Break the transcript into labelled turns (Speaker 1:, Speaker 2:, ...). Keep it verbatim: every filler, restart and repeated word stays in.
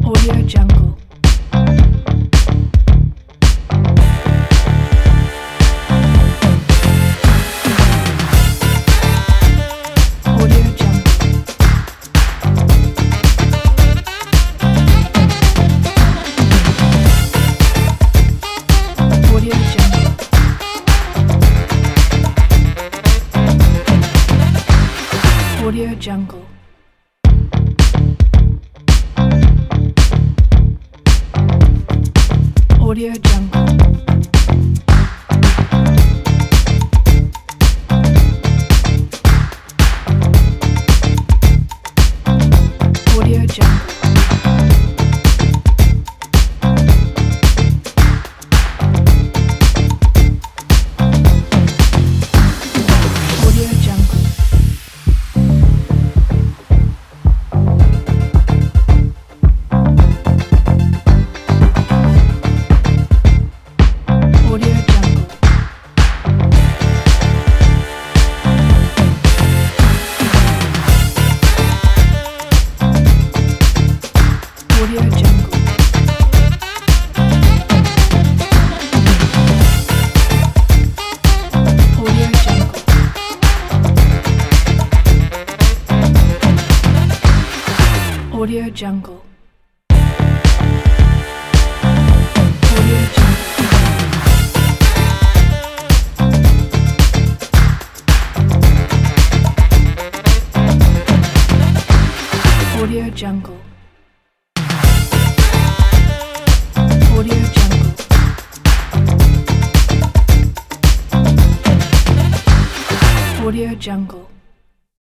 Speaker 1: Audio Jungle. Audio Jungle. Audio Jungle. Audio Jungle. Audio Jungle. Audio Jungle. Audio Jungle. Audio Jungle. Audio Jungle. Audio Jungle. Audio Jungle. Audio Jungle. Audio Jungle. Audio Jungle.